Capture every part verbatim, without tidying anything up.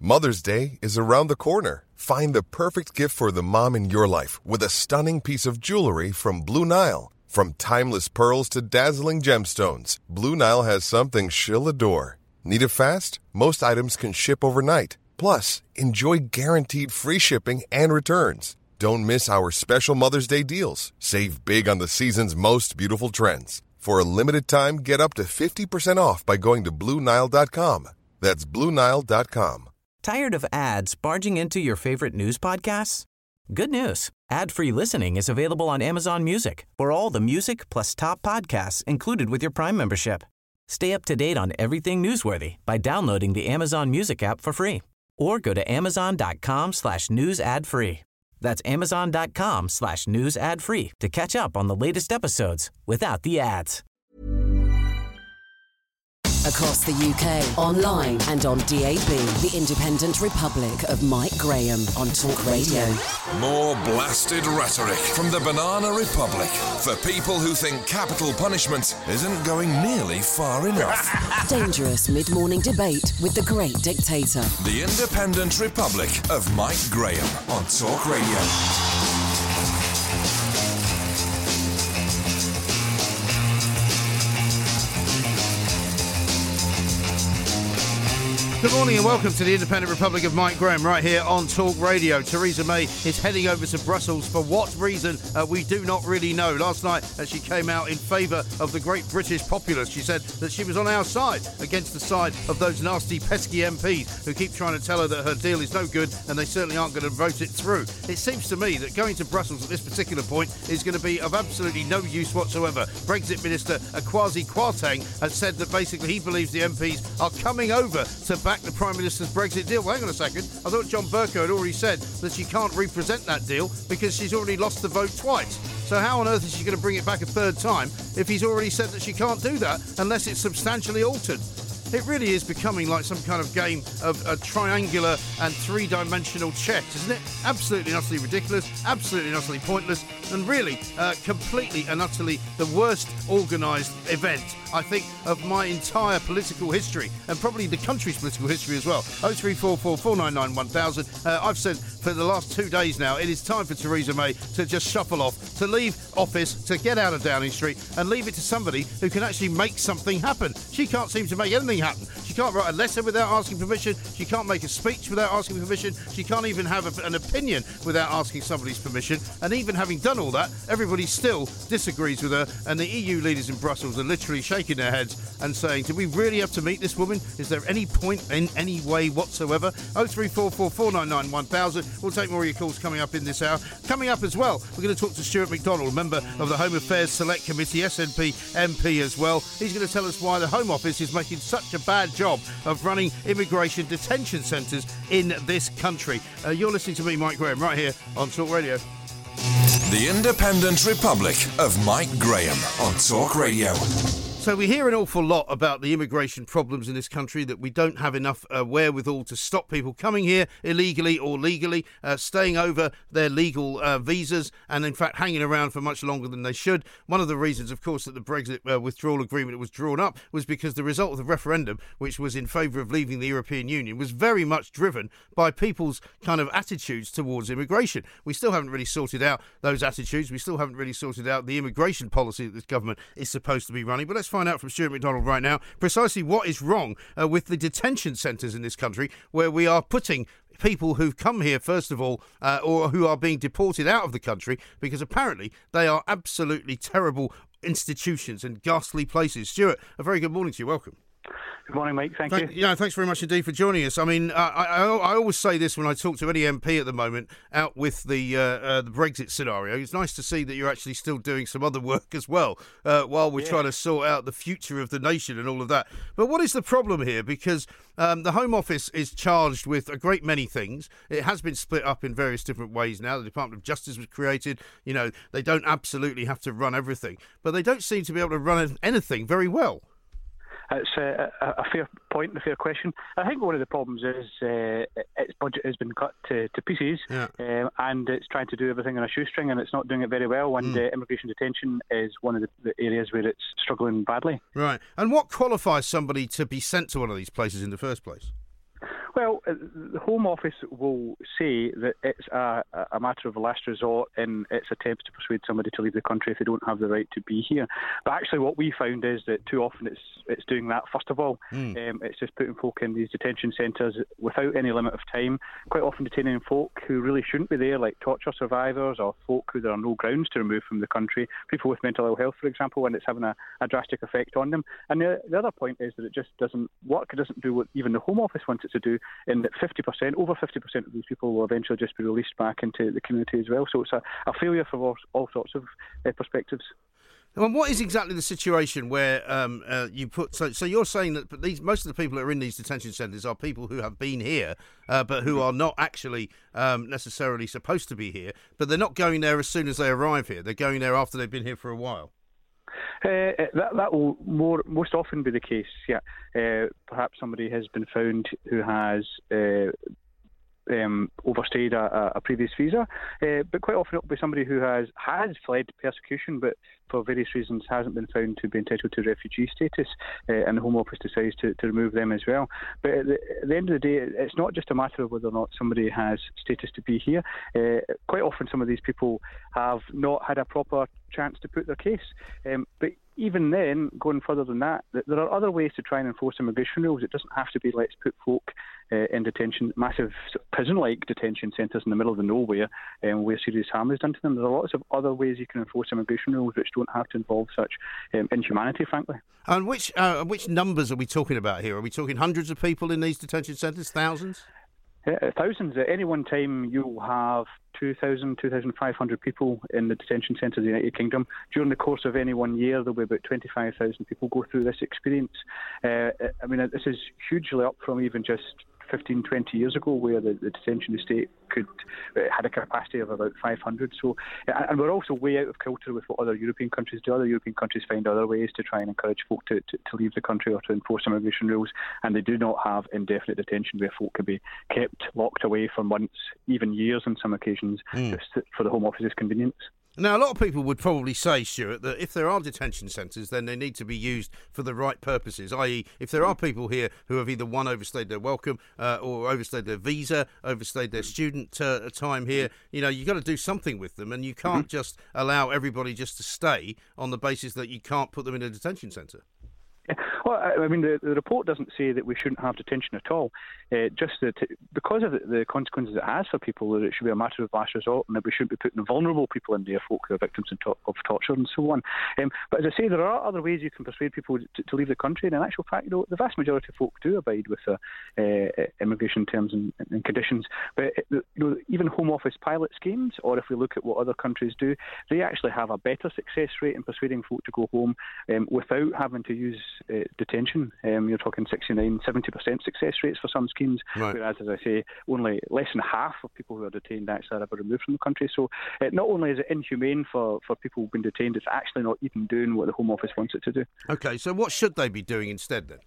Mother's Day is around the corner. Find the perfect gift for the mom in your life with a stunning piece of jewelry from Blue Nile. From timeless pearls to dazzling gemstones, Blue Nile has something she'll adore. Need it fast? Most items can ship overnight. Plus, enjoy guaranteed free shipping and returns. Don't miss our special Mother's Day deals. Save big on the season's most beautiful trends. For a limited time, get up to fifty percent off by going to Blue Nile dot com. That's Blue Nile dot com. Tired of ads barging into your favorite news podcasts? Good news. Ad-free listening is available on Amazon Music for all the music plus top podcasts included with your Prime membership. Stay up to date on everything newsworthy by downloading the Amazon Music app for free or go to amazon.com slash news ad free. That's amazon.com slash news ad free to catch up on the latest episodes without the ads. Across the U K, online and on D A B, the Independent Republic of Mike Graham on Talk Radio. More blasted rhetoric from the Banana Republic for people who think capital punishment isn't going nearly far enough. Dangerous mid-morning debate with the great dictator. The Independent Republic of Mike Graham on Talk Radio. Good morning and welcome to the Independent Republic of Mike Graham right here on Talk Radio. Theresa May is heading over to Brussels. For what reason, uh, we do not really know. Last night uh, she came out in favour of the great British populace. She said that she was on our side against the side of those nasty, pesky M Ps who keep trying to tell her that her deal is no good and they certainly aren't going to vote it through. It seems to me that going to Brussels at this particular point is going to be of absolutely no use whatsoever. Brexit Minister Kwasi Kwarteng has said that basically he believes the M Ps are coming over to back the Prime Minister's Brexit deal. Well, hang on a second. I thought John Bercow had already said that she can't represent that deal because she's already lost the vote twice. So how on earth is she going to bring it back a third time if he's already said that she can't do that unless it's substantially altered? It really is becoming like some kind of game of a triangular and three-dimensional chess, isn't it? Absolutely and utterly ridiculous, absolutely and utterly pointless, and really uh, completely and utterly the worst organised event, I think, of my entire political history, and probably the country's political history as well. oh three four four, four nine nine, one thousand. Uh, I've said for the last two days now, it is time for Theresa May to just shuffle off, to leave office, to get out of Downing Street, and leave it to somebody who can actually make something happen. She can't seem to make anything happen. She can't write a letter without asking permission. She can't make a speech without asking permission. She can't even have a, an opinion without asking somebody's permission. And even having done all that, everybody still disagrees with her. And the E U leaders in Brussels are literally shaking their heads and saying, do we really have to meet this woman? Is there any point in any way whatsoever? oh three four four, four nine nine, one thousand. We'll take more of your calls coming up in this hour. Coming up as well, we're going to talk to Stuart McDonald, member of the Home Affairs Select Committee, S N P M P as well. He's going to tell us why the Home Office is making such a bad job of running immigration detention centres in this country. Uh, you're listening to me, Mike Graham, right here on Talk Radio. The Independent Republic of Mike Graham on Talk Radio. So we hear an awful lot about the immigration problems in this country, that we don't have enough uh, wherewithal to stop people coming here illegally or legally, uh, staying over their legal uh, visas and, in fact, hanging around for much longer than they should. One of the reasons, of course, that the Brexit uh, withdrawal agreement was drawn up was because the result of the referendum, which was in favour of leaving the European Union, was very much driven by people's kind of attitudes towards immigration. We still haven't really sorted out those attitudes. We still haven't really sorted out the immigration policy that this government is supposed to be running. But let's find out from Stuart McDonald right now precisely what is wrong uh, with the detention centres in this country, where we are putting people who've come here, first of all, uh, or who are being deported out of the country, because apparently they are absolutely terrible institutions and ghastly places. Stuart, a very good morning to you. Welcome. Good morning, Mike. Thank, Thank you. Yeah, thanks very much indeed for joining us. I mean, uh, I, I I always say this when I talk to any M P at the moment out with the uh, uh, the Brexit scenario. It's nice to see that you're actually still doing some other work as well uh, while we're yeah. trying to sort out the future of the nation and all of that. But what is the problem here? Because um, the Home Office is charged with a great many things. It has been split up in various different ways now. The Department of Justice was created. You know, they don't absolutely have to run everything, but they don't seem to be able to run anything very well. It's a, a fair point and a fair question. I think one of the problems is uh, its budget has been cut to, to pieces, yeah. um, and it's trying to do everything on a shoestring, and it's not doing it very well. And mm. uh, immigration detention is one of the, the areas where it's struggling badly. Right. And what qualifies somebody to be sent to one of these places in the first place? Well, uh, the Home Office will say that it's a, a matter of last resort in its attempts to persuade somebody to leave the country if they don't have the right to be here. But actually what we found is that too often it's it's doing that first of all. Mm. Um, it's just putting folk in these detention centres without any limit of time, quite often detaining folk who really shouldn't be there, like torture survivors or folk who there are no grounds to remove from the country, people with mental ill health, for example, when it's having a, a drastic effect on them. And the, the other point is that it just doesn't work. It doesn't do what even the Home Office wants it to do, in that fifty percent, over fifty percent of these people will eventually just be released back into the community as well. So it's a, a failure for all, all sorts of uh, perspectives. And what is exactly the situation where um, uh, you put... So, so you're saying that these most of the people that are in these detention centres are people who have been here, uh, but who are not actually um, necessarily supposed to be here, but they're not going there as soon as they arrive here. They're going there after they've been here for a while. Uh, that that will more most often be the case. Yeah, uh, perhaps somebody has been found who has uh, um, overstayed a, a previous visa, uh, but quite often it will be somebody who has has fled persecution, but for various reasons hasn't been found to be entitled to refugee status, uh, and the Home Office decides to, to remove them as well. But at the, at the end of the day, it's not just a matter of whether or not somebody has status to be here. Uh, quite often some of these people have not had a proper chance to put their case. Um, but even then, going further than that, there are other ways to try and enforce immigration rules. It doesn't have to be let's put folk uh, in detention, massive prison-like detention centres in the middle of the nowhere um, where serious harm is done to them. There are lots of other ways you can enforce immigration rules which don't have to involve such um, inhumanity, frankly. And which uh, which numbers are we talking about here? Are we talking hundreds of people in these detention centres, thousands? Uh, thousands. At any one time, you'll have two thousand, two thousand five hundred people in the detention centres of the United Kingdom. During the course of any one year, there'll be about twenty-five thousand people go through this experience. Uh, I mean, this is hugely up from even just fifteen, twenty years ago, where the, the detention estate could uh, had a capacity of about five hundred. So, and we're also way out of kilter with what other European countries do. Other European countries find other ways to try and encourage folk to, to, to leave the country or to enforce immigration rules, and they do not have indefinite detention where folk can be kept locked away for months, even years on some occasions, mm. just for the Home Office's convenience. Now, a lot of people would probably say, Stuart, that if there are detention centres, then they need to be used for the right purposes, that is, if there are people here who have either, one, overstayed their welcome uh, or overstayed their visa, overstayed their student uh, time here, you know, you've got to do something with them, and you can't mm-hmm. just allow everybody just to stay on the basis that you can't put them in a detention centre. Well, I mean, the, the report doesn't say that we shouldn't have detention at all. Uh, just that because of the, the consequences it has for people, that it should be a matter of last resort, and that we shouldn't be putting vulnerable people in there, folk who are victims of, to- of torture and so on. Um, but as I say, there are other ways you can persuade people to, to leave the country. And in actual fact, you know, the vast majority of folk do abide with uh, uh, immigration terms and, and conditions. But you know, even Home Office pilot schemes, or if we look at what other countries do, they actually have a better success rate in persuading folk to go home um, without having to use Uh, detention. Um, you're talking sixty-nine, seventy percent success rates for some schemes, right. Whereas, as I say, only less than half of people who are detained actually are ever removed from the country. So uh, not only is it inhumane for, for people who've been detained, it's actually not even doing what the Home Office wants it to do. OK, so what should they be doing instead then?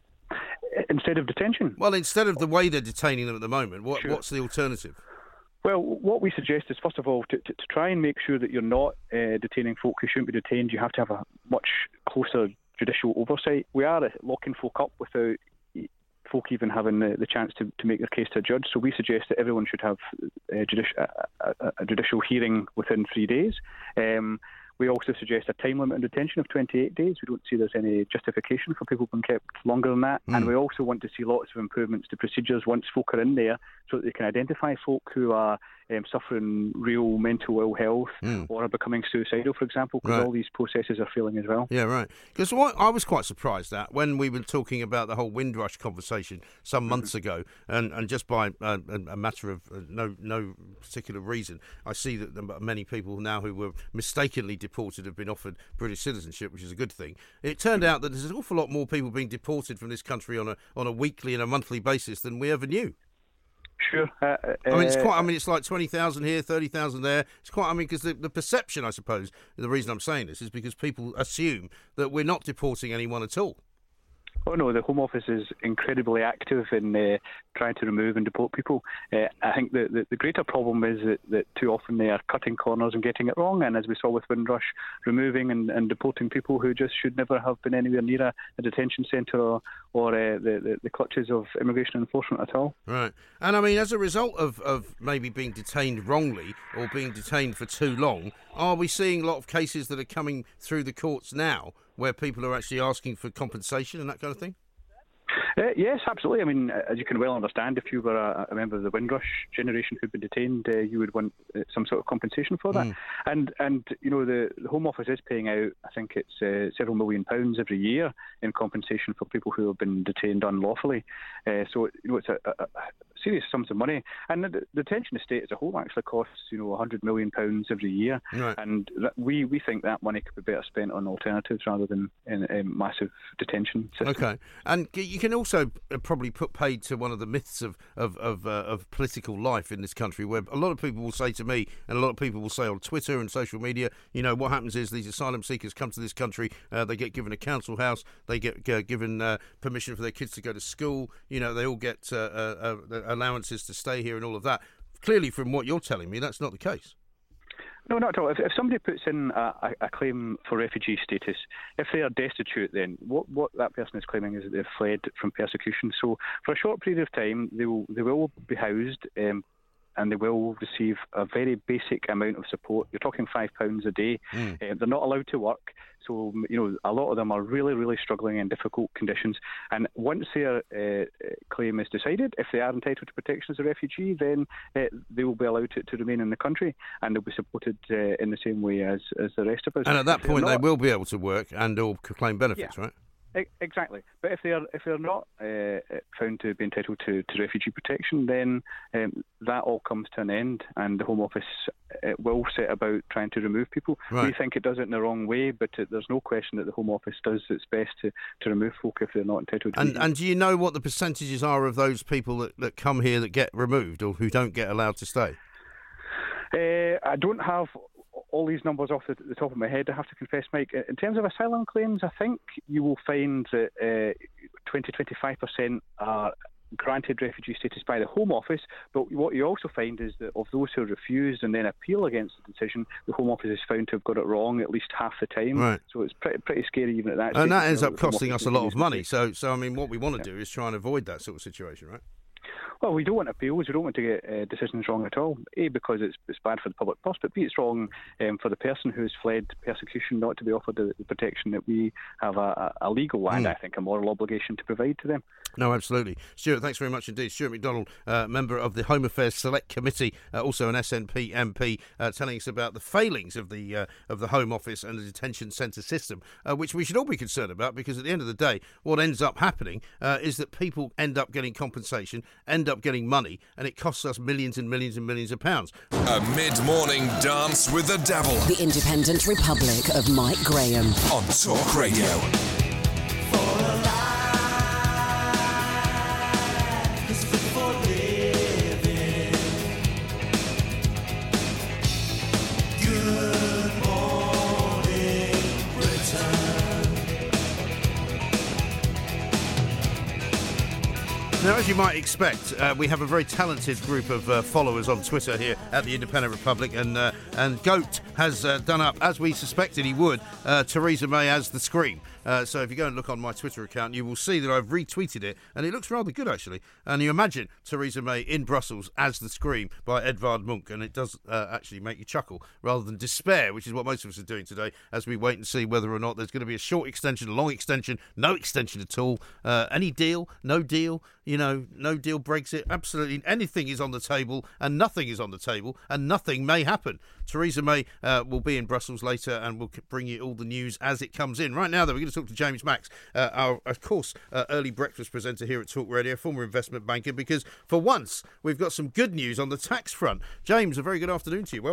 Instead of detention? Well, instead of the way they're detaining them at the moment, what, sure. what's the alternative? Well, what we suggest is, first of all, to, to, to try and make sure that you're not uh, detaining folk who shouldn't be detained. You have to have a much closer judicial oversight. We are locking folk up without folk even having the, the chance to, to make their case to a judge. So we suggest that everyone should have a, judici- a, a, a judicial hearing within three days. Um, We also suggest a time limit on detention of twenty-eight days. We don't see there's any justification for people being kept longer than that. Mm. And we also want to see lots of improvements to procedures once folk are in there, so that they can identify folk who are um, suffering real mental ill health mm. or are becoming suicidal, for example, because right. all these processes are failing as well. Yeah, right. Because what I was quite surprised at when we were talking about the whole Windrush conversation some months mm-hmm. ago, and, and just by uh, a matter of uh, no no particular reason, I see that many people now who were mistakenly deported have been offered British citizenship, which is a good thing. It turned out that there's an awful lot more people being deported from this country on a on a weekly and a monthly basis than we ever knew. Sure. Uh, I mean, it's quite. I mean, it's like twenty thousand here, thirty thousand there. It's quite. I mean, because the, the perception, I suppose, the reason I'm saying this is because people assume that we're not deporting anyone at all. Oh no, the Home Office is incredibly active in uh, trying to remove and deport people. Uh, I think the, the, the greater problem is that, that too often they are cutting corners and getting it wrong, and as we saw with Windrush, removing and, and deporting people who just should never have been anywhere near a, a detention centre or, or uh, the, the, the clutches of immigration enforcement at all. Right. And I mean, as a result of, of maybe being detained wrongly or being detained for too long, are we seeing a lot of cases that are coming through the courts now where people are actually asking for compensation and that kind of thing? Uh, yes, absolutely. I mean, as you can well understand, if you were a, a member of the Windrush generation who'd been detained, uh, you would want uh, some sort of compensation for that. Mm. And, and you know, the, the Home Office is paying out, I think it's uh, several million pounds every year in compensation for people who have been detained unlawfully. Uh, so, you know, it's a, a, a serious sums of money. And the, the detention estate as a whole actually costs, you know, one hundred million pounds every year. Right. And that, we, we think that money could be better spent on alternatives rather than in a massive detention system. Okay. And you can also probably put paid to one of the myths of of of, uh, of political life in this country, where a lot of people will say to me, and a lot of people will say on Twitter and social media, you know, what happens is these asylum seekers come to this country, uh, they get given a council house, they get uh, given uh, permission for their kids to go to school, you know, they all get uh, uh, uh, allowances to stay here and all of that. Clearly, from what you're telling me, that's not the case. No, not at all. If, if somebody puts in a, a claim for refugee status, if they are destitute, then what, what that person is claiming is that they've fled from persecution. So for a short period of time, they will, they will be housed um, and they will receive a very basic amount of support. You're talking five pounds a day. Mm. Uh, they're not allowed to work. So, you know, a lot of them are really, really struggling in difficult conditions. And once their uh, claim is decided, if they are entitled to protection as a refugee, then uh, they will be allowed to, to remain in the country and they'll be supported uh, in the same way as, as the rest of us. And at that if point, not, they will be able to work and or claim benefits, yeah. right? Exactly, but if they are if they're not uh, found to be entitled to, to refugee protection, then um, that all comes to an end, and the Home Office uh, will set about trying to remove people. Right. We think it does it in the wrong way, but it, there's no question that the Home Office does its best to, to remove folk if they're not entitled to. And, and do you know what the percentages are of those people that, that come here that get removed or who don't get allowed to stay? Uh, I don't have all these numbers off the, the top of my head, I have to confess, Mike. In terms of asylum claims, I think you will find that uh, twenty to twenty-five percent are granted refugee status by the Home Office, but what you also find is that of those who are refused and then appeal against the decision, the Home Office is found to have got it wrong at least half the time. Right. So it's pretty, pretty scary even at that. And that ends up costing us a lot of money. So, so I mean, what we want to yeah. do is try and avoid that sort of situation, right? Well, we don't want appeals. We don't want to get uh, decisions wrong at all. A, because it's, it's bad for the public purse, but B, it's wrong um, for the person who's fled persecution not to be offered the, the protection that we have a, a legal and, mm. I think, a moral obligation to provide to them. No, absolutely. Stuart, thanks very much indeed. Stuart McDonald, uh, member of the Home Affairs Select Committee, uh, also an S N P M P, uh, telling us about the failings of the uh, of the Home Office and the detention centre system, uh, which we should all be concerned about, because at the end of the day, what ends up happening uh, is that people end up getting compensation, end up getting money, and it costs us millions and millions and millions of pounds. A mid-morning dance with the devil. The Independent Republic of Mike Graham on Talk Radio. Now, as you might expect, uh, we have a very talented group of uh, followers on Twitter here at the Independent Republic, and uh, and Goat has uh, done up, as we suspected he would, uh, Theresa May as the Scream. Uh, so if you go and look on my Twitter account, you will see that I've retweeted it, and it looks rather good, actually. And you imagine Theresa May in Brussels as the Scream by Edvard Munch, and it does uh, actually make you chuckle rather than despair, which is what most of us are doing today, as we wait and see whether or not there's going to be a short extension, a long extension, no extension at all, uh, any deal, no deal, you know, no deal Brexit, absolutely anything is on the table, and nothing is on the table, and nothing may happen. Theresa May uh, will be in Brussels later, and we'll bring you all the news as it comes in. Right now, though, we're going to talk to James Max, uh, our, of course, uh, early breakfast presenter here at Talk Radio, former investment banker, because for once, we've got some good news on the tax front. James, a very good afternoon to you. Welcome.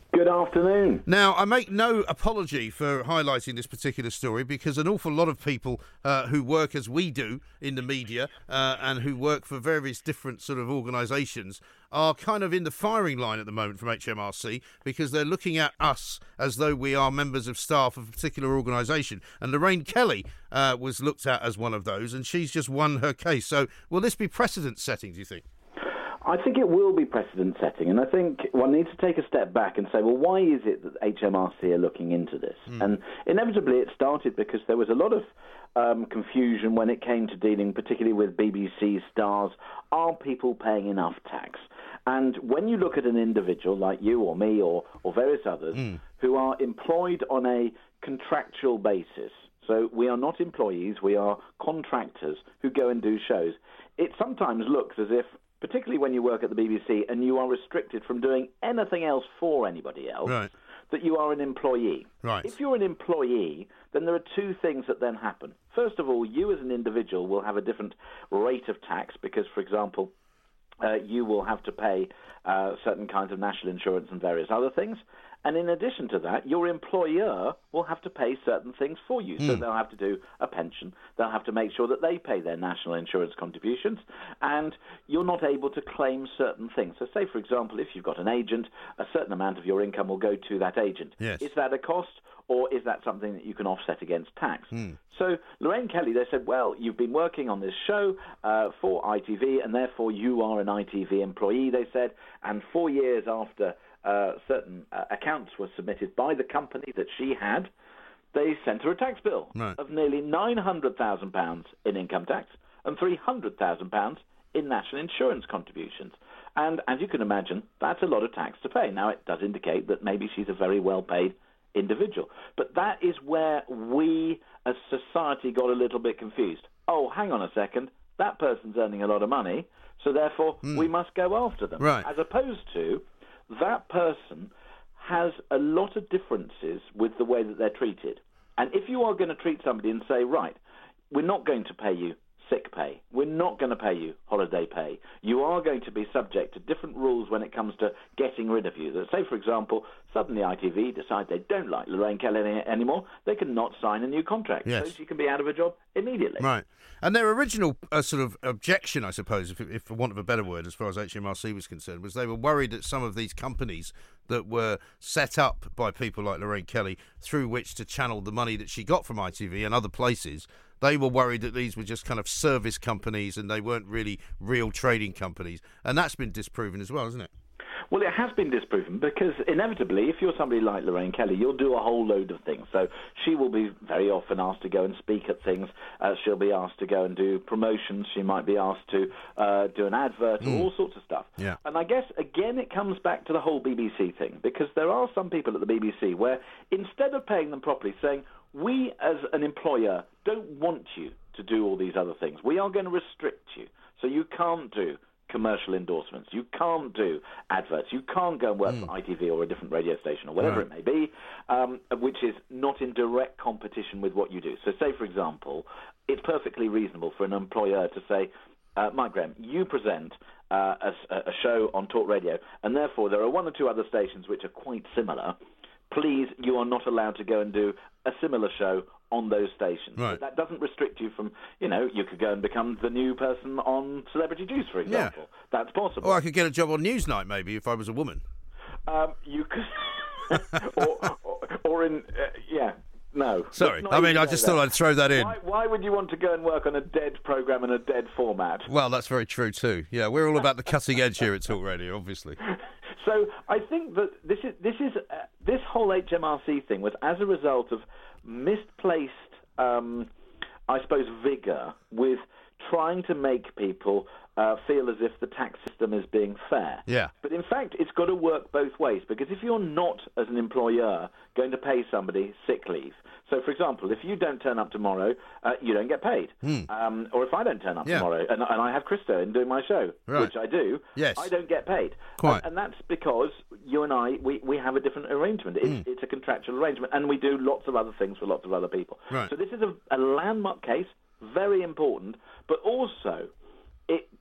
Good afternoon. Now, I make no apology for highlighting this particular story because an awful lot of people uh, who work as we do in the media uh, and who work for various different sort of organisations are kind of in the firing line at the moment from H M R C because they're looking at us as though we are members of staff of a particular organisation. And Lorraine Kelly uh, was looked at as one of those, and she's just won her case. So will this be precedent-setting, do you think? I think it will be precedent-setting, and I think one needs to take a step back and say, well, why is it that H M R C are looking into this? Mm. And inevitably it started because there was a lot of um, confusion when it came to dealing particularly with B B C stars. Are people paying enough tax? And when you look at an individual like you or me or, or various others mm. who are employed on a contractual basis, so we are not employees, we are contractors who go and do shows, it sometimes looks as if, particularly when you work at the B B C and you are restricted from doing anything else for anybody else, right. that you are an employee. Right. If you're an employee, then there are two things that then happen. First of all, you as an individual will have a different rate of tax because, for example, uh, you will have to pay uh, certain kinds of national insurance and various other things. And in addition to that, your employer will have to pay certain things for you. Mm. So they'll have to do a pension. They'll have to make sure that they pay their national insurance contributions. And you're not able to claim certain things. So say, for example, if you've got an agent, a certain amount of your income will go to that agent. Yes. Is that a cost? Or is that something that you can offset against tax? Mm. So Lorraine Kelly, they said, well, you've been working on this show uh, for I T V, and therefore you are an I T V employee, they said. And four years after uh, certain uh, accounts were submitted by the company that she had, they sent her a tax bill right. of nearly nine hundred thousand pounds in income tax and three hundred thousand pounds in national insurance contributions. And as you can imagine, that's a lot of tax to pay. Now, it does indicate that maybe she's a very well-paid individual. But that is where we as society got a little bit confused. Oh, hang on a second, that person's earning a lot of money, so therefore mm. we must go after them. Right. As opposed to that person has a lot of differences with the way that they're treated. And if you are going to treat somebody and say, right, we're not going to pay you sick pay, we're not going to pay you holiday pay, you are going to be subject to different rules when it comes to getting rid of you. Say, for example, suddenly I T V decide they don't like Lorraine Kelly any, anymore, they can not sign a new contract. Yes. So she can be out of a job immediately. Right. And their original uh, sort of objection, I suppose, if, if for want of a better word, as far as H M R C was concerned, was they were worried that some of these companies that were set up by people like Lorraine Kelly through which to channel the money that she got from I T V and other places, they were worried that these were just kind of service companies and they weren't really real trading companies. And that's been disproven as well, hasn't it? Well, it has been disproven because inevitably, if you're somebody like Lorraine Kelly, you'll do a whole load of things. So she will be very often asked to go and speak at things. Uh, she'll be asked to go and do promotions. She might be asked to uh, do an advert, mm. all sorts of stuff. Yeah. And I guess, again, it comes back to the whole B B C thing because there are some people at the B B C where instead of paying them properly, saying, we as an employer don't want you to do all these other things. We are going to restrict you. So you can't do commercial endorsements. You can't do adverts. You can't go and work mm. for I T V or a different radio station or whatever right. it may be, um, which is not in direct competition with what you do. So say, for example, it's perfectly reasonable for an employer to say, uh, Mike Graham, you present uh, a, a show on Talk Radio, and therefore there are one or two other stations which are quite similar. Please, you are not allowed to go and do a similar show on those stations. Right. But that doesn't restrict you from, you know, you could go and become the new person on Celebrity Juice, for example. Yeah. That's possible. Or I could get a job on Newsnight, maybe, if I was a woman. Um, you could... or, or, or in... Uh, yeah. No. Sorry. I mean, I just thought I'd throw that in. Why, why would you want to go and work on a dead programme and a dead format? Well, that's very true, too. Yeah, we're all about the cutting edge here at Talk Radio, obviously. So I think that this is this is uh, this whole H M R C thing was as a result of misplaced, um, I suppose, vigour with trying to make people uh, feel as if the tax system is being fair. Yeah. But in fact, it's got to work both ways because if you're not, as an employer, going to pay somebody sick leave. So, for example, if you don't turn up tomorrow, uh, you don't get paid. Mm. Um, or if I don't turn up yeah. tomorrow, and, and I have Christo in doing my show, right. which I do, yes. I don't get paid. Quite. And, and that's because you and I, we, we have a different arrangement. It's, mm. it's a contractual arrangement, and we do lots of other things for lots of other people. Right. So this is a, a landmark case, very important, but also it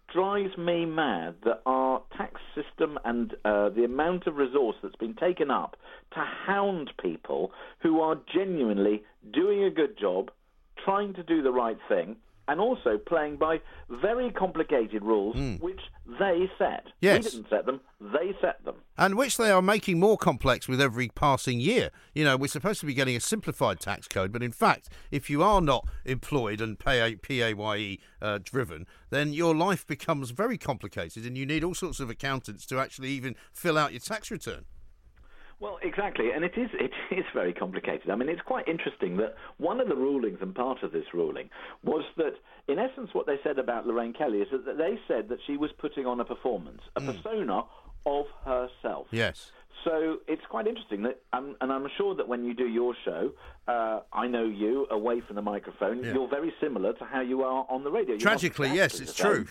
drives me mad that our tax system and uh, the amount of resource that's been taken up to hound people who are genuinely doing a good job, trying to do the right thing, and also playing by very complicated rules mm. which they set. Yes. We didn't set them, they set them. And which they are making more complex with every passing year. You know, we're supposed to be getting a simplified tax code, but in fact, if you are not employed and pay P A Y E uh, driven, then your life becomes very complicated and you need all sorts of accountants to actually even fill out your tax return. Well, exactly, and it is it is very complicated. I mean, it's quite interesting that one of the rulings, and part of this ruling, was that, in essence, what they said about Lorraine Kelly is that they said that she was putting on a performance, a mm. persona of herself. Yes. So it's quite interesting that, um, and I'm sure that when you do your show, uh, I know you away from the microphone. Yeah. You're very similar to how you are on the radio. You're Tragically, yes, it's true.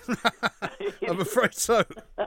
I'm afraid so.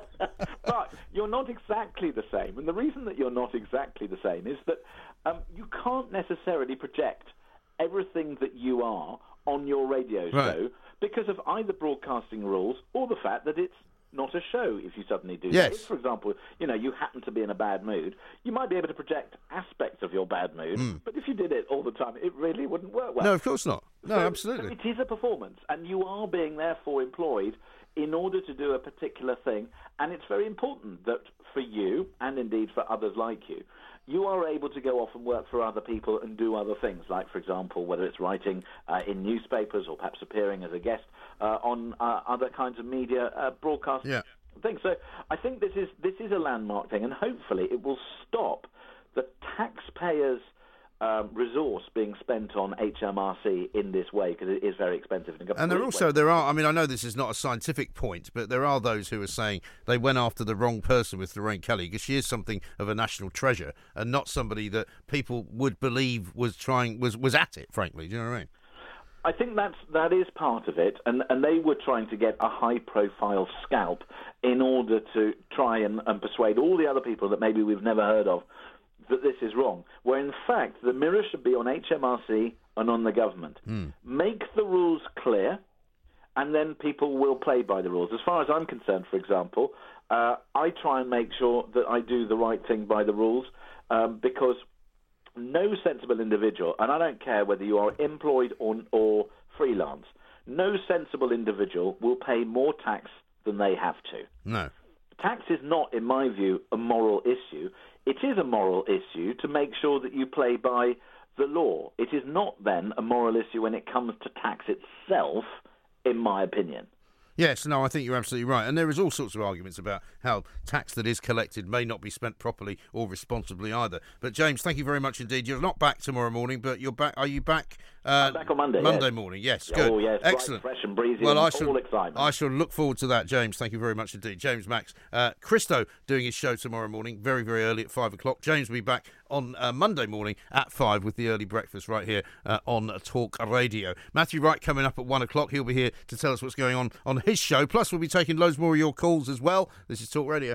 But you're not exactly the same, and the reason that you're not exactly the same is that um, you can't necessarily project everything that you are on your radio right. show because of either broadcasting rules or the fact that it's not a show if you suddenly do yes. that. If, for example, you know, you happen to be in a bad mood, you might be able to project aspects of your bad mood, mm. but if you did it all the time, it really wouldn't work well. No, of course not. No, so, absolutely. So it is a performance, and you are being, therefore, employed in order to do a particular thing, and it's very important that for you, and indeed for others like you, you are able to go off and work for other people and do other things, like, for example, whether it's writing uh, in newspapers or perhaps appearing as a guest uh, on uh, other kinds of media uh, broadcasts. Yeah. Things. So I think this is this is a landmark thing, and hopefully it will stop the taxpayers' um, resource being spent on H M R C in this way, because it is very expensive. And, and there also, there are, I mean, I know this is not a scientific point, but there are those who are saying they went after the wrong person with Lorraine Kelly, because she is something of a national treasure and not somebody that people would believe was trying, was, was at it, frankly. Do you know what I mean? I think that's, that is part of it, and, and they were trying to get a high-profile scalp in order to try and, and persuade all the other people that maybe we've never heard of that this is wrong, where in fact the mirror should be on H M R C and on the government. Mm. Make the rules clear, and then people will play by the rules. As far as I'm concerned, for example, uh, I try and make sure that I do the right thing by the rules, um, because no sensible individual, and I don't care whether you are employed or, or freelance, no sensible individual will pay more tax than they have to. No. Tax is not, in my view, a moral issue. It is a moral issue to make sure that you play by the law. It is not, then, a moral issue when it comes to tax itself, in my opinion. Yes, no, I think you're absolutely right. And there is all sorts of arguments about how tax that is collected may not be spent properly or responsibly either. But, James, thank you very much indeed. You're not back tomorrow morning, but you're back. Are you back? Uh, I'm back on Monday. Monday yes. morning, yes. Good. Oh, yes. Excellent. Bright, fresh and breezy. Well, and I shall, all excitement. I shall look forward to that, James. Thank you very much indeed. James Max. Uh, Christo doing his show tomorrow morning, very, very early at five o'clock. James will be back on uh, Monday morning at five with the early breakfast right here uh, on Talk Radio. Matthew Wright coming up at one o'clock. He'll be here to tell us what's going on on his show. Plus, we'll be taking loads more of your calls as well. This is Talk Radio.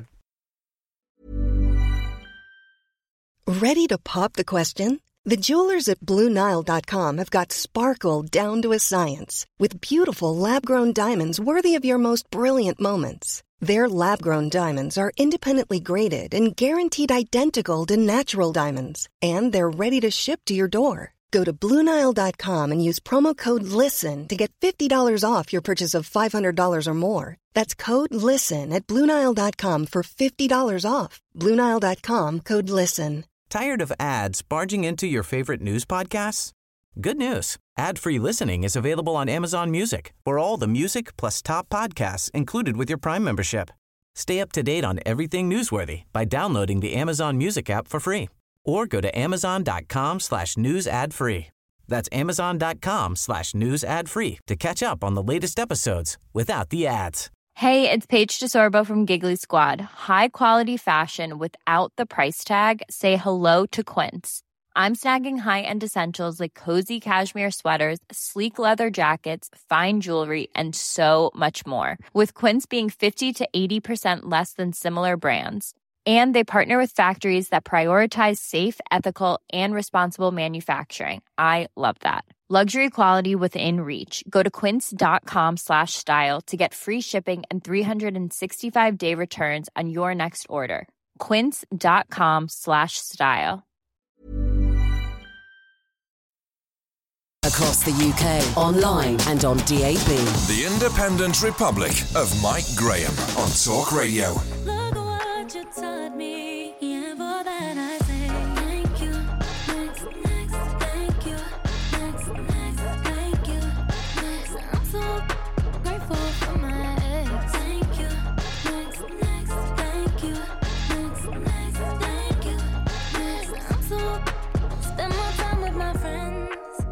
Ready to pop the question? The jewelers at Blue Nile dot com have got sparkle down to a science with beautiful lab-grown diamonds worthy of your most brilliant moments. Their lab-grown diamonds are independently graded and guaranteed identical to natural diamonds, and they're ready to ship to your door. Go to Blue Nile dot com and use promo code LISTEN to get fifty dollars off your purchase of five hundred dollars or more. That's code LISTEN at Blue Nile dot com for fifty dollars off. Blue Nile dot com, code LISTEN. Tired of ads barging into your favorite news podcasts? Good news. Ad-free listening is available on Amazon Music for all the music plus top podcasts included with your Prime membership. Stay up to date on everything newsworthy by downloading the Amazon Music app for free or go to amazon.com slash news ad free. That's amazon.com slash news ad free to catch up on the latest episodes without the ads. Hey, it's Paige DeSorbo from Giggly Squad. High quality fashion without the price tag. Say hello to Quince. I'm snagging high-end essentials like cozy cashmere sweaters, sleek leather jackets, fine jewelry, and so much more. With Quince being fifty to eighty percent less than similar brands. And they partner with factories that prioritize safe, ethical, and responsible manufacturing. I love that. Luxury quality within reach. Go to quince.com slash style to get free shipping and three sixty-five day returns on your next order. Quince.com slash style. Across the U K, online and on D A B. The Independent Republic of Mike Graham on Talk Radio. Look what you taught me, yeah, for that I say thank you. Next, next, thank you. Next, next, thank you. Next, I'm so grateful for my ex. Thank you. Next, next, thank you. Next, next, thank you. Next, I'm so spend more time with my friends.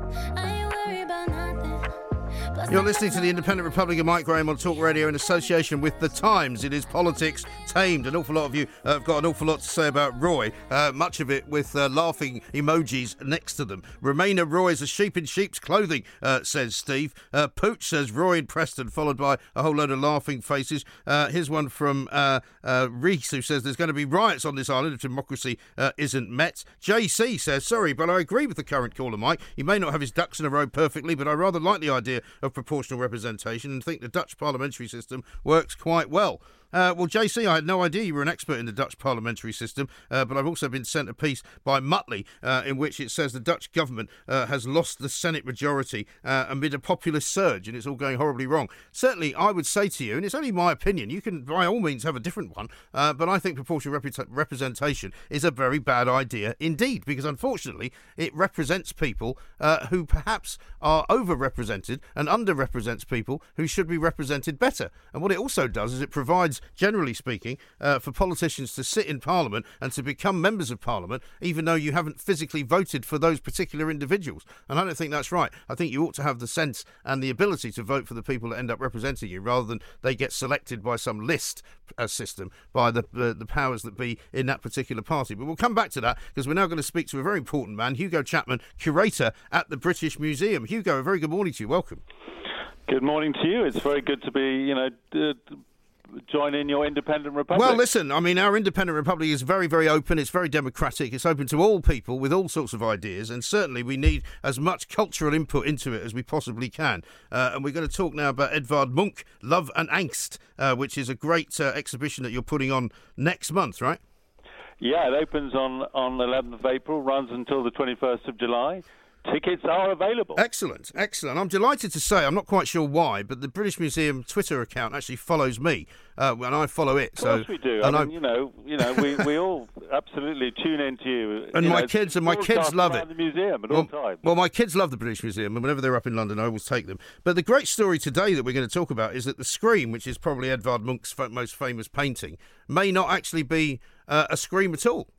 I ain't worried about nothing. Plus You're listening to the Independent Republic of Mike Graham on Talk Radio in association with The Times. It is politics tamed. An awful lot of you uh, have got an awful lot to say about Roy, uh, much of it with uh, laughing emojis next to them. Remainer Roy is a sheep in sheep's clothing, uh, says Steve. Uh, Pooch says Roy in Preston, followed by a whole load of laughing faces. Uh, here's one from uh, uh, Reese, who says there's going to be riots on this island if democracy uh, isn't met. J C says, sorry, but I agree with the current caller, Mike. He may not have his ducks in a row perfectly, but I rather like the idea of proportional representation and think the Dutch parliamentary system works quite well. Uh, well, J C, I had no idea you were an expert in the Dutch parliamentary system, uh, but I've also been sent a piece by Mutley uh, in which it says the Dutch government uh, has lost the Senate majority uh, amid a populist surge, and it's all going horribly wrong. Certainly, I would say to you, and it's only my opinion, you can by all means have a different one, uh, but I think proportional rep- representation is a very bad idea indeed, because unfortunately it represents people uh, who perhaps are overrepresented and underrepresents people who should be represented better. And what it also does is it provides, generally speaking, uh, for politicians to sit in Parliament and to become members of Parliament, even though you haven't physically voted for those particular individuals. And I don't think that's right. I think you ought to have the sense and the ability to vote for the people that end up representing you, rather than they get selected by some list uh, system by the, the the powers that be in that particular party. But we'll come back to that, because we're now going to speak to a very important man, Hugo Chapman, curator at the British Museum. Hugo, a very good morning to you. Welcome. Good morning to you. It's very good to be, you know, d- d- join in your independent republic. Well, listen, I mean, our independent republic is very, very open. It's very democratic. It's open to all people with all sorts of ideas, and certainly we need as much cultural input into it as we possibly can. Uh, and we're going to talk now about Edvard Munch, Love and Angst, uh, which is a great uh, exhibition that you're putting on next month, right? Yeah, it opens on, on the eleventh of April, runs until the twenty-first of July. Tickets are available. Excellent, excellent. I'm delighted to say, I'm not quite sure why, but the British Museum Twitter account actually follows me uh, when I follow it. Of course so, we do. I and mean, you know, you know, we, we all absolutely tune into you. And you my know, kids and my kids love it. The museum at well, all times. Well, my kids love the British Museum, and whenever they're up in London, I always take them. But the great story today that we're going to talk about is that the Scream, which is probably Edvard Munch's most famous painting, may not actually be uh, a scream at all.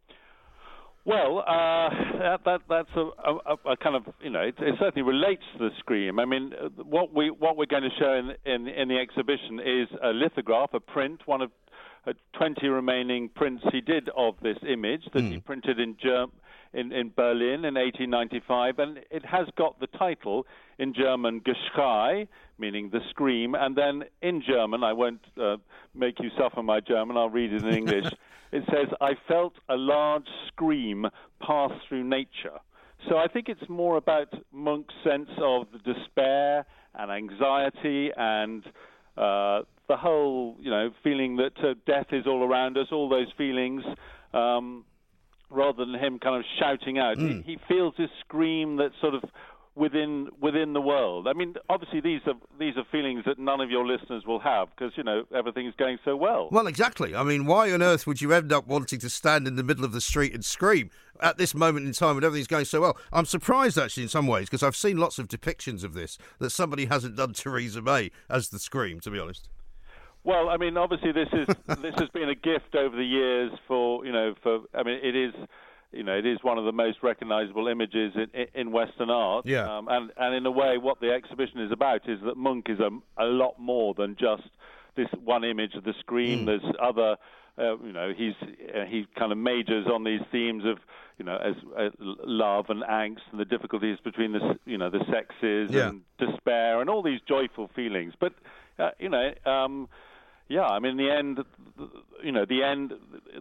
Well, uh, that, that that's a, a, a kind of, you know, it, it certainly relates to the Scream. I mean, what we what we're going to show in in, in the exhibition is a lithograph, a print, one of uh, twenty remaining prints he did of this image that mm. he printed in Germ- in in Berlin in eighteen ninety-five, and it has got the title in German Geschrei, meaning the scream, and then in German, I won't uh, make you suffer my German, I'll read it in English. It says, I felt a large scream pass through nature. So I think it's more about Munch's sense of the despair and anxiety and uh, the whole, you know, feeling that uh, death is all around us, all those feelings, um, rather than him kind of shouting out. Mm. He, he feels this scream that's sort of within within the world. I mean, obviously these are these are feelings that none of your listeners will have because, you know, everything's going so well. Well, exactly. I mean, why on earth would you end up wanting to stand in the middle of the street and scream at this moment in time when everything's going so well? I'm surprised, actually, in some ways, because I've seen lots of depictions of this, that somebody hasn't done Theresa May as the scream, to be honest. Well, I mean, obviously this is this has been a gift over the years for, you know, for, I mean, it is... You know, it is one of the most recognisable images in, in Western art. Yeah. Um, and, and in a way, what the exhibition is about is that Munch is a, a lot more than just this one image of the scream. Mm. There's other, uh, you know, he's uh, he kind of majors on these themes of, you know, as uh, love and angst and the difficulties between the, you know, the sexes yeah. and despair and all these joyful feelings. But, uh, you know. Um, Yeah, I mean, in the end, you know, the end,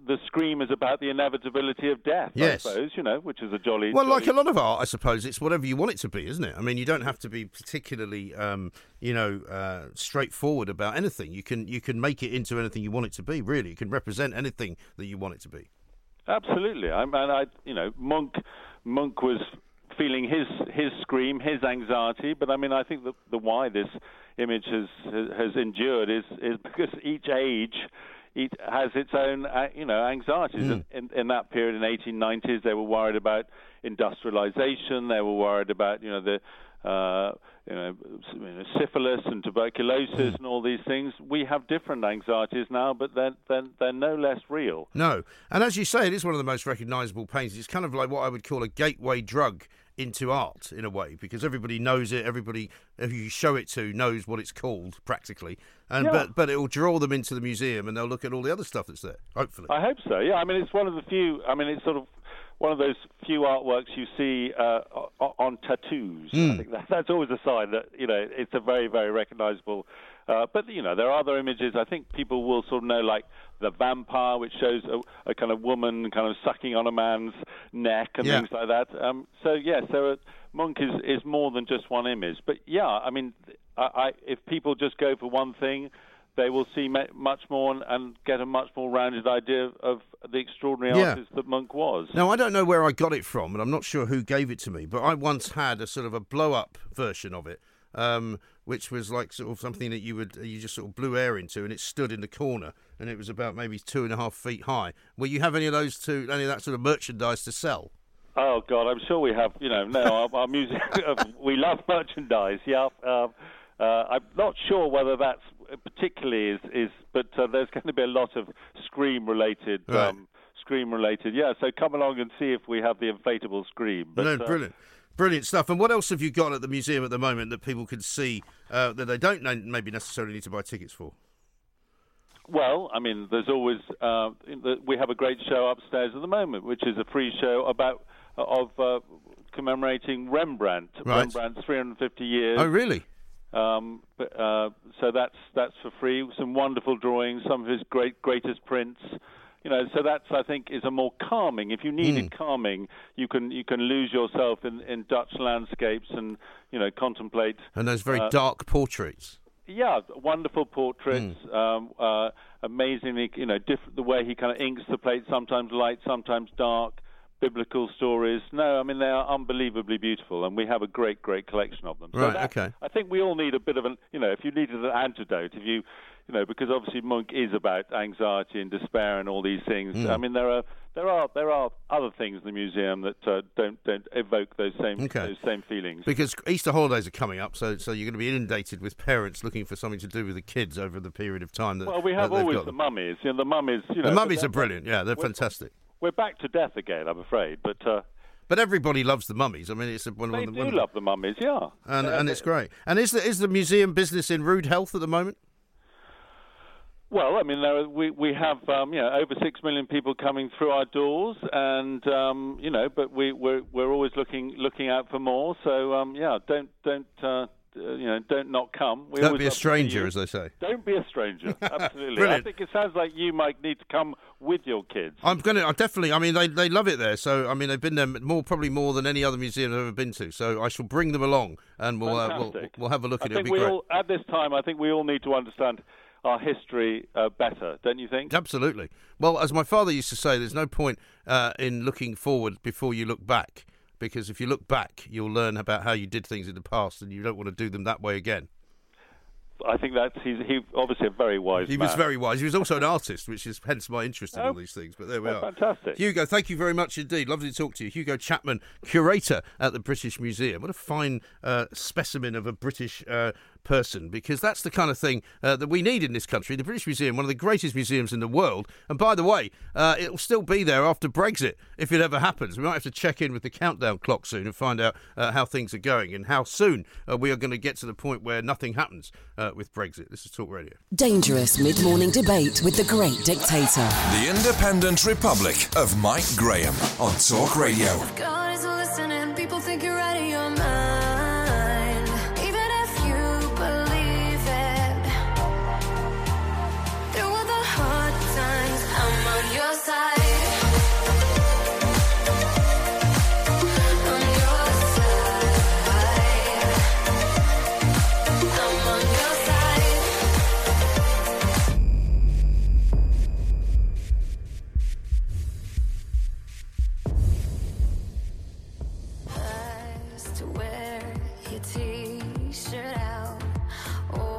the Scream is about the inevitability of death, yes. I suppose, you know, which is a jolly... Well, jolly... like a lot of art, I suppose, it's whatever you want it to be, isn't it? I mean, you don't have to be particularly, um, you know, uh, straightforward about anything. You can you can make it into anything you want it to be, really. You can represent anything that you want it to be. Absolutely. I mean, I, you know, Monk, Monk was feeling his his scream, his anxiety, but I mean, I think that the why this image has has endured is is because each age it has its own, uh, you know, anxieties. Mm. In, in that period, in the eighteen nineties, they were worried about industrialization. They were worried about, you know, the uh, you know, you know, syphilis and tuberculosis mm. and all these things. We have different anxieties now, but they're, they're, they're no less real. No. And as you say, it is one of the most recognisable paintings. It's kind of like what I would call a gateway drug into art, in a way, because everybody knows it, everybody who you show it to knows what it's called, practically. And yeah. But but it will draw them into the museum and they'll look at all the other stuff that's there, hopefully. I hope so, yeah. I mean, it's one of the few, I mean, it's sort of one of those few artworks you see uh, on tattoos. Mm. I think that, that's always a sign that, you know, it's a very, very recognisable. Uh, but, you know, there are other images I think people will sort of know, like The Vampire, which shows a, a kind of woman kind of sucking on a man's neck and yeah. things like that. Um, so, yes, there are, Monk is, is more than just one image. But, yeah, I mean, I, I, if people just go for one thing, they will see much more and, and get a much more rounded idea of the extraordinary yeah. artist that Monk was. Now, I don't know where I got it from, and I'm not sure who gave it to me, but I once had a sort of a blow-up version of it, um, which was like sort of something that you would you just sort of blew air into, and it stood in the corner, and it was about maybe two and a half feet high. Will you have any of those two, any of that sort of merchandise to sell? Oh God, I'm sure we have. You know, no, our, our music, we love merchandise. Yeah, um, uh, I'm not sure whether that's particularly is, is but uh, there's going to be a lot of Scream related. Right. Um, Scream related, yeah. So come along and see if we have the inflatable Scream. But, no, uh, brilliant. Brilliant stuff. And what else have you got at the museum at the moment that people can see uh, that they don't maybe necessarily need to buy tickets for? Well, I mean, there's always uh, we have a great show upstairs at the moment, which is a free show about of uh, commemorating Rembrandt. Right. Rembrandt's three hundred fifty years. Oh, really? Um, but, uh, so that's that's for free. Some wonderful drawings, some of his great greatest prints. You know, so that's, I think, is a more calming. If you needed mm. calming, you can you can lose yourself in, in Dutch landscapes and, you know, contemplate. And those very uh, dark portraits. Yeah, wonderful portraits. Mm. Um, uh, amazingly, you know, diff- the way he kind of inks the plate, sometimes light, sometimes dark. Biblical stories. No, I mean, they are unbelievably beautiful, and we have a great, great collection of them. So right, that, okay. I think we all need a bit of an, you know, if you needed an antidote, if you, you know, because obviously Monk is about anxiety and despair and all these things. Mm. I mean, there are there are there are other things in the museum that uh, don't don't evoke those same okay. those same feelings. Because Easter holidays are coming up, so so you're going to be inundated with parents looking for something to do with the kids over the period of time that. Well, we have that always got the them. mummies. You know, the mummies. You know, the mummies are brilliant. Yeah, they're fantastic. We're back to death again, I'm afraid, but. Uh, But everybody loves the mummies. I mean, it's one they of the. They one do of love the mummies, yeah. And uh, and it's great. And is the is the museum business in rude health at the moment? Well, I mean, there are, we we have um, you know over six million people coming through our doors, and um, you know, but we we're we're always looking looking out for more. So um, yeah, don't don't. Uh, Uh, you know, don't not come. We don't be a stranger, as they say. Don't be a stranger. Absolutely. Brilliant. I think it sounds like you might need to come with your kids. I'm going to. I definitely. I mean, they they love it there. So I mean, they've been there more, probably more than any other museum I've ever been to. So I shall bring them along, and we'll uh, we'll, we'll have a look I at it. Think It'll be we great. all, at this time, I think we all need to understand our history uh, better, don't you think? Absolutely. Well, as my father used to say, there's no point uh, in looking forward before you look back. Because if you look back, you'll learn about how you did things in the past, and you don't want to do them that way again. I think that's he's he obviously a very wise he man. was very wise. He was also an artist, which is hence my interest in oh, all these things. But there we oh, are. Fantastic. Hugo, thank you very much indeed. Lovely to talk to you. Hugo Chapman, curator at the British Museum. What a fine uh, specimen of a British uh, person, because that's the kind of thing uh, that we need in this country. The British Museum, one of the greatest museums in the world. And by the way, uh, it'll still be there after Brexit, if it ever happens. We might have to check in with the countdown clock soon and find out uh, how things are going and how soon uh, we are going to get to the point where nothing happens uh, with Brexit. This is Talk Radio. Dangerous mid-morning debate with the great dictator. The Independent Republic of Mike Graham on Talk Radio. God is listening, people think you're out of your mind. Even if you believe it. Through all the hard times, I'm on your side.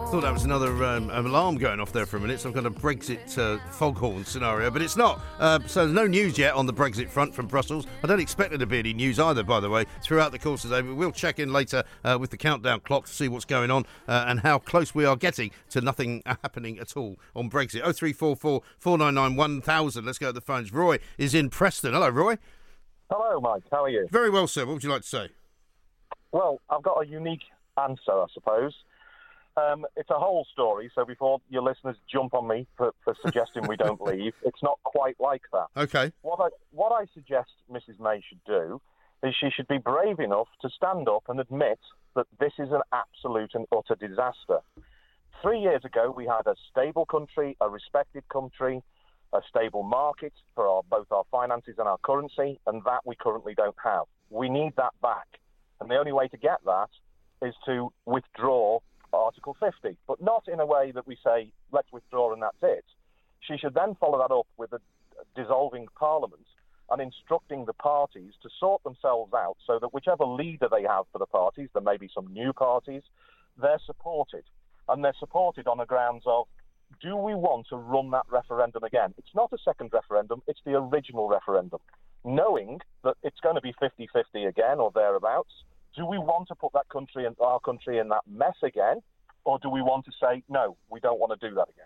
Thought that was another um, alarm going off there for a minute, some kind of Brexit uh, foghorn scenario, but it's not. Uh, so there's no news yet on the Brexit front from Brussels. I don't expect there to be any news either, by the way, throughout the course of the day. But we'll check in later uh, with the countdown clock to see what's going on uh, and how close we are getting to nothing happening at all on Brexit. oh three four four, four nine nine, one thousand. Let's go to the phones. Roy is in Preston. Hello, Roy. Hello, Mike. How are you? Very well, sir. What would you like to say? Well, I've got a unique answer, I suppose. Um, it's a whole story, so before your listeners jump on me for, for suggesting we don't leave, it's not quite like that. Okay. What I, what I suggest Missus May should do is she should be brave enough to stand up and admit that this is an absolute and utter disaster. Three years ago, we had a stable country, a respected country, a stable market for our, both our finances and our currency, and that we currently don't have. We need that back. And the only way to get that is to withdraw Article fifty, but not in a way that we say, let's withdraw and that's it. She should then follow that up with a dissolving Parliament and instructing the parties to sort themselves out so that whichever leader they have for the parties, there may be some new parties, they're supported. And they're supported on the grounds of, do we want to run that referendum again? It's not a second referendum, it's the original referendum. Knowing that it's going to be fifty-fifty again or thereabouts, do we want to put that country and our country in that mess again, or do we want to say, no, we don't want to do that again?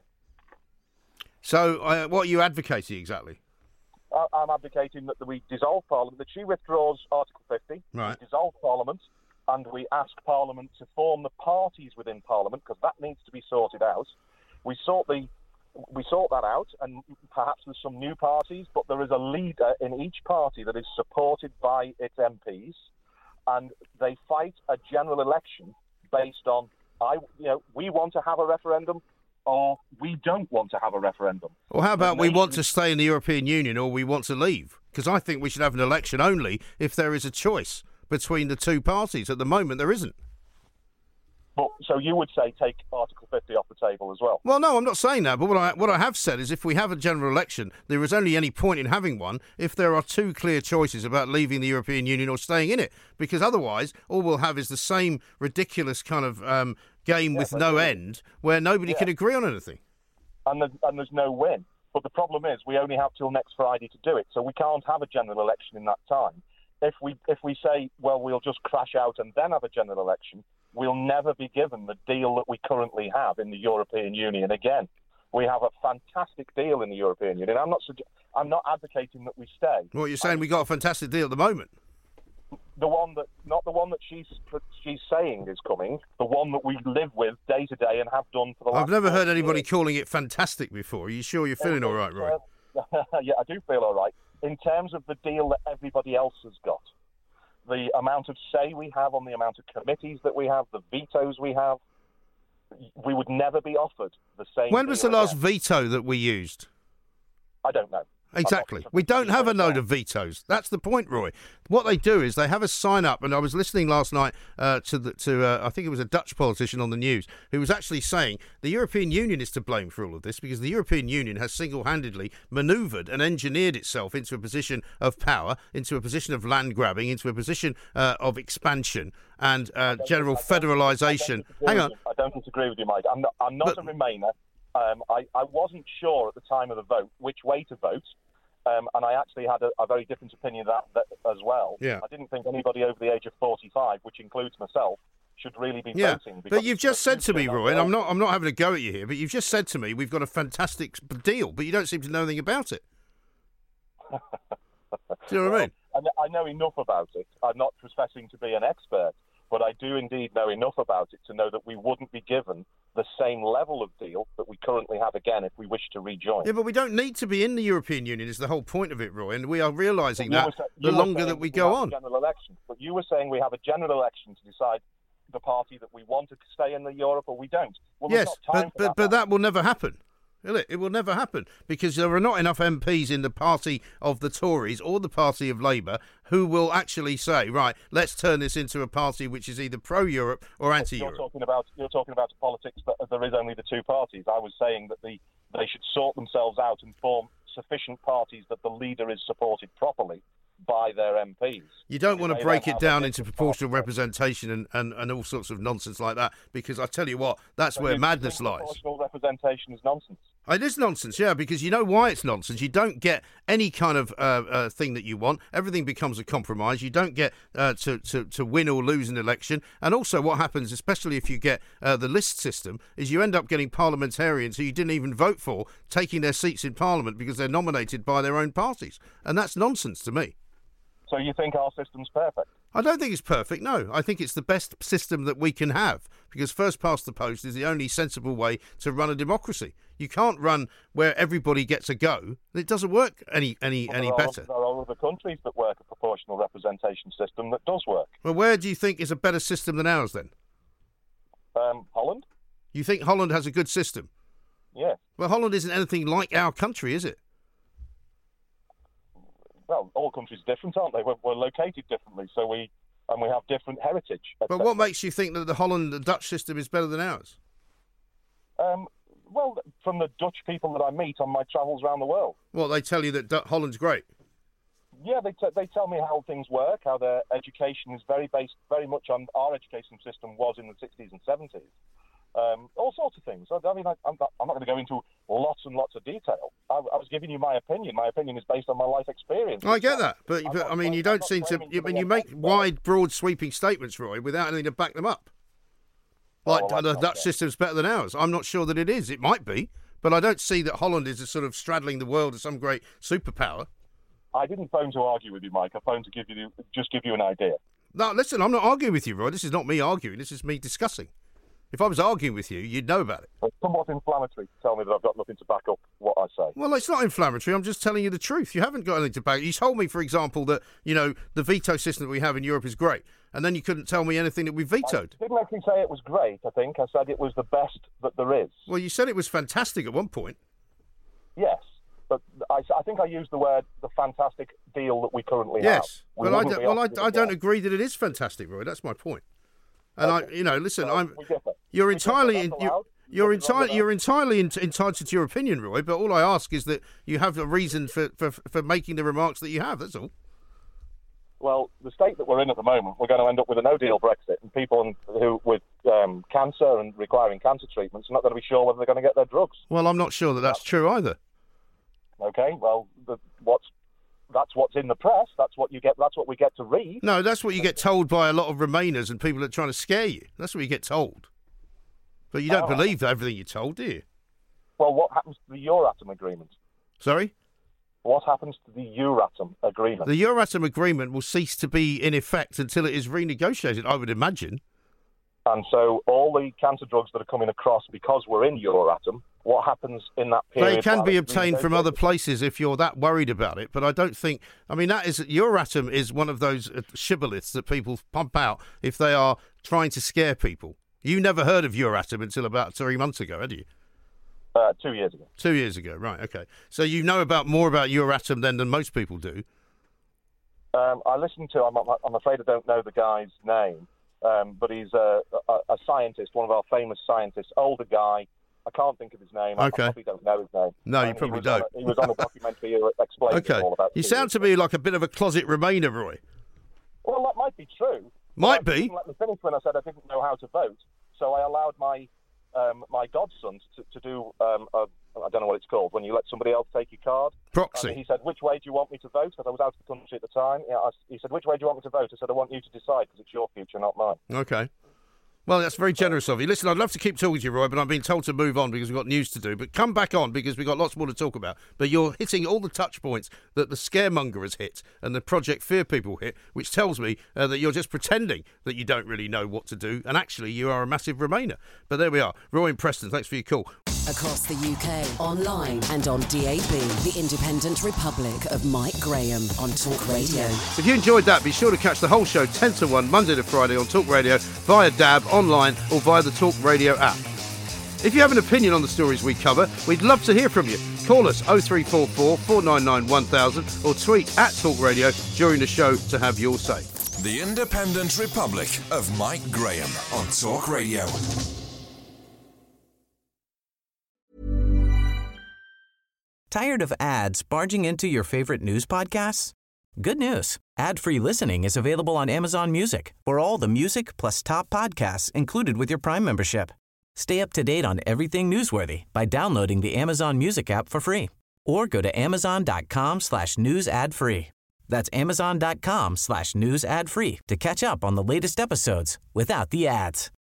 So uh, what are you advocating exactly? I- I'm advocating that we dissolve Parliament, that she withdraws Article fifty, right. we dissolve Parliament, and we ask Parliament to form the parties within Parliament, because that needs to be sorted out. We sort the we sort that out, and perhaps there's some new parties, but there is a leader in each party that is supported by its M Ps, and they fight a general election based on, I, you know, we want to have a referendum, or we don't want to have a referendum. Well, how about we want to stay in the European Union, or we want to leave? Because I think we should have an election only if there is a choice between the two parties. At the moment, there isn't. But so you would say take Article fifty off the table as well? Well, no, I'm not saying that. But what I what I have said is, if we have a general election, there is only any point in having one if there are two clear choices about leaving the European Union or staying in it. Because otherwise, all we'll have is the same ridiculous kind of um, game yeah, with no end, where nobody yeah. can agree on anything. And there's, and there's no win. But the problem is, we only have till next Friday to do it, so we can't have a general election in that time. If we if we say, well, we'll just crash out and then have a general election, we'll never be given the deal that we currently have in the European Union again. We have a fantastic deal in the European Union. I'm not I'm not advocating that we stay. Well, you're saying we got a fantastic deal at the moment. The one that not the one that she's she's saying is coming. The one that we live with day to day and have done for the last. I've never heard anybody years. calling it fantastic before. Are you sure you're feeling all right, Roy? Yeah, I do feel all right. In terms of the deal that everybody else has got, the amount of say we have on the amount of committees that we have, the vetoes we have, we would never be offered the same. When was the deal last again. veto that we used? I don't know. Exactly. We don't have a load of vetoes. That's the point, Roy. What they do is they have a sign up, and I was listening last night uh, to the, to uh, I think it was a Dutch politician on the news who was actually saying the European Union is to blame for all of this because the European Union has single-handedly manoeuvred and engineered itself into a position of power, into a position of land grabbing, into a position uh, of expansion and uh, general federalisation. Hang on. I don't disagree with you, Mike. I'm not, I'm not But, a Remainer. Um, I, I wasn't sure at the time of the vote which way to vote. Um, and I actually had a, a very different opinion of that, that as well. Yeah. I didn't think anybody over the age of forty-five, which includes myself, should really be yeah. voting. But you've just said to me, Roy, and I'm not I'm not having a go at you here, but you've just said to me we've got a fantastic deal, but you don't seem to know anything about it. Do you know what I mean? I know, I know enough about it. I'm not professing to be an expert, but I do indeed know enough about it to know that we wouldn't be given the same level of deal that we currently have again if we wish to rejoin. Yeah, but we don't need to be in the European Union is the whole point of it, Roy, and we are realising You that were sa- the you were longer saying that we we go have a on. General election, but you were saying we have a general election to decide the party that we want to stay in the Europe or we don't. Well, there's Yes, not time but, for but, but that will never happen. Will it? It will never happen because there are not enough M Ps in the party of the Tories or the party of Labour who will actually say, right, let's turn this into a party which is either pro-Europe or anti-Europe. You're talking about you're talking about politics, but there is only the two parties. I was saying that the they should sort themselves out and form sufficient parties that the leader is supported properly. by their M Ps. You don't want to They break then it have down a into different proportional representation and, and, and all sorts of nonsense like that, because I tell you what, that's So where you madness think lies. Proportional representation is nonsense. It is nonsense, yeah, because you know why it's nonsense. You don't get any kind of uh, uh, thing that you want. Everything becomes a compromise. You don't get uh, to, to, to win or lose an election. And also what happens, especially if you get uh, the list system, is you end up getting parliamentarians who you didn't even vote for taking their seats in Parliament because they're nominated by their own parties. And that's nonsense to me. So you think our system's perfect? I don't think it's perfect, no. I think it's the best system that we can have, because first past the post is the only sensible way to run a democracy. You can't run where everybody gets a go. It doesn't work any any, Well, any there are- better. There are other countries that work a proportional representation system that does work. Well, where do you think is a better system than ours, then? Um, Holland? You think Holland has a good system? Yeah. Well, Holland isn't anything like our country, is it? Well, all countries are different, aren't they? We're, we're located differently, so we and we have different heritage. et But cetera. what makes you think that the Holland, the Dutch system is better than ours? Um, well, from the Dutch people that I meet on my travels around the world. Well, they tell you that Du- Holland's great. Yeah, they t- they tell me how things work, how their education is very based very much on our education system was in the sixties and seventies. Um, all sorts of things. I, I mean, I, I'm not, I'm not going to go into lots and lots of detail. I, I was giving you my opinion. My opinion is based on my life experience. I get that, but, I'm but not I mean, claiming- you I'm don't not seem to. claiming You, to I mean, be you an make expert. wide, broad, sweeping statements, Roy, without anything to back them up. Oh, Like well, the that's Dutch not system's better than ours. I'm not sure that it is. It might be, but I don't see that Holland is a sort of straddling the world as some great superpower. I didn't phone to argue with you, Mike. I phoned to give you just give you an idea. No, listen, I'm not arguing with you, Roy. This is not me arguing. This is me discussing. If I was arguing with you, you'd know about it. It's somewhat inflammatory to tell me that I've got nothing to back up what I say. Well, it's not inflammatory. I'm just telling you the truth. You haven't got anything to back. You told me, for example, that, you know, the veto system that we have in Europe is great. And then you couldn't tell me anything that we vetoed. I didn't actually say it was great, I think. I said it was the best that there is. Well, you said it was fantastic at one point. Yes. But I, I think I used the word the fantastic deal that we currently Yes. have. We Well, I wouldn't don't, be well I, offering I it don't again. agree that it is fantastic, Roy. That's my point. And Okay. I, you know, listen, So I'm. we differ. You're We differ. entirely, That's in, you're, allowed. you're Nothing wrong with entirely, that. you're entirely ent- entitled to your opinion, Roy. But all I ask is that you have a reason for, for, for making the remarks that you have. That's all. Well, the state that we're in at the moment, we're going to end up with a no-deal Brexit, and people who with um, cancer and requiring cancer treatments are not going to be sure whether they're going to get their drugs. Well, I'm not sure that that's true either. Okay, well, the, what's that's what's in the press. That's what you get. That's what we get to read. No, that's what you get told by a lot of Remainers and people that are trying to scare you. That's what you get told. But you don't Oh. believe everything you're told, do you? Well, what happens to the Euratom agreement? Sorry? What happens to the Euratom agreement? The Euratom agreement will cease to be in effect until it is renegotiated, I would imagine. And so all the cancer drugs that are coming across because we're in Euratom, what happens in that period? They can while be it's obtained from other renegotiated? places if you're that worried about it, but I don't think. I mean, that is Euratom is one of those uh, shibboleths that people pump out if they are trying to scare people. You never heard of Euratom until about three months ago, had you? Uh, two years ago. Two years ago, right? Okay, so you know about more about Euratom then than most people do. Um, I listened to. I'm, I'm afraid I don't know the guy's name, um, but he's a, a, a scientist, one of our famous scientists, older guy. I can't think of his name. I Okay. probably don't know his name. No, you And he probably was on don't. a- he was on a documentary explaining Okay, all about. you two sound years to me like a bit of a closet Remainer, Roy. Well, that might be true. Might but I be. didn't let me finish when I said I didn't know how to vote, so I allowed my um, my godson to, to do um, a, I don't know what it's called when you let somebody else take your card. Proxy. And he said, "Which way do you want me to vote?" Because I was out of the country at the time. Yeah, I, he said, "Which way do you want me to vote?" I said, "I want you to decide because it's your future, not mine." Okay. Well, that's very generous of you. Listen, I'd love to keep talking to you, Roy, but I've been told to move on because we've got news to do. But come back on because we've got lots more to talk about. But you're hitting all the touch points that the scaremonger has hit and the Project Fear people hit, which tells me uh, that you're just pretending that you don't really know what to do. And actually, you are a massive Remainer. But there we are. Roy and Preston, thanks for your call. Across the U K, online and on D A B, the Independent Republic of Mike Graham on Talk Radio. If you enjoyed that, be sure to catch the whole show ten to one, Monday to Friday on Talk Radio, via D A B, online or via the Talk Radio app. If you have an opinion on the stories we cover, we'd love to hear from you. Call us oh three four four, four nine nine, one thousand or tweet at Talk Radio during the show to have your say. The Independent Republic of Mike Graham on Talk Radio. Tired of ads barging into your favorite news podcasts? Good news. Ad-free listening is available on Amazon Music for all the music plus top podcasts included with your Prime membership. Stay up to date on everything newsworthy by downloading the Amazon Music app for free or go to amazon.com slash news ad free. That's amazon.com slash news ad free to catch up on the latest episodes without the ads.